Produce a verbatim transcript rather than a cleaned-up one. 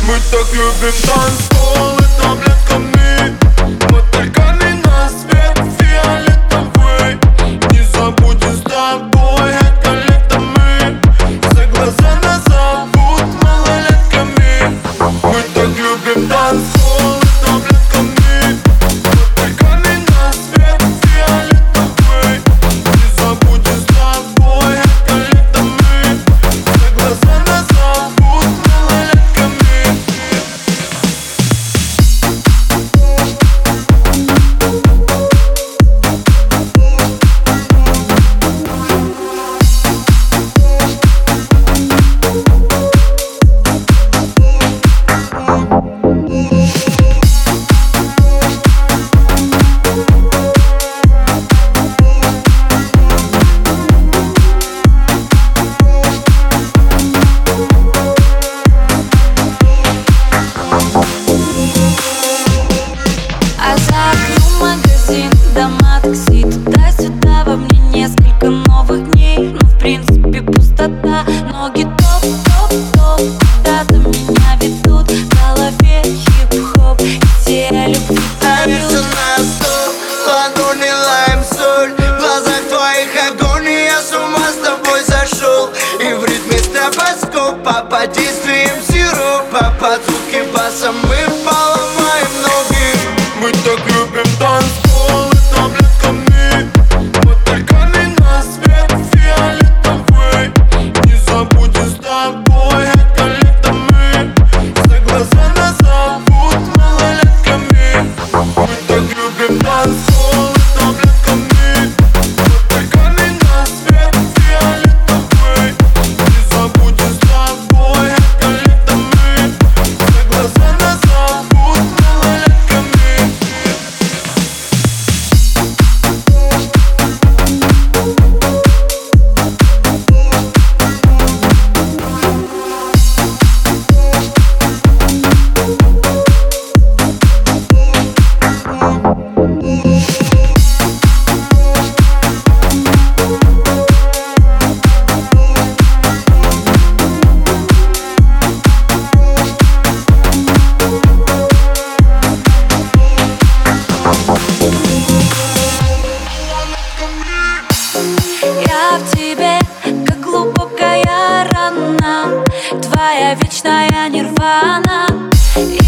Мы так любим танцпол и таблетками, мотыльками на свет фиолетовый. Не забудем с тобой это лето мы, за глаза нас зовут малолетками. Мы так любим танцпол и таблетками, мотыльками на свет фиолетовый. Не забудем с тобой это лето мы, за глаза нас зовут малолетками. А за окном магазин, дома, такси, туда-сюда. Во мне несколько новых дней, но в принципе пустота. Ноги топ-топ-топ, куда-то меня ведут. В голове хип-хоп, и все любви поют. На стол, ладони лайм, соль. В глазах твоих огонь, и я с ума с тобой сошел. И в ритме стробоскопа, под действием сиропа, под звуки баса мы поломаем ноги. Мы так любим танцпол и таблетками, мотыльками на свет фиолетовый. Не забудем с тобой это лето мы, за глаза нас зовут малолетками. Мы так любим танцпол и таблетками, мотыльками на свет фиолетовый. Не забудем с тобой это лето мы, за глаза нас зовут малолетками. Я в тебе, как глубокая рана, твоя вечная нирвана.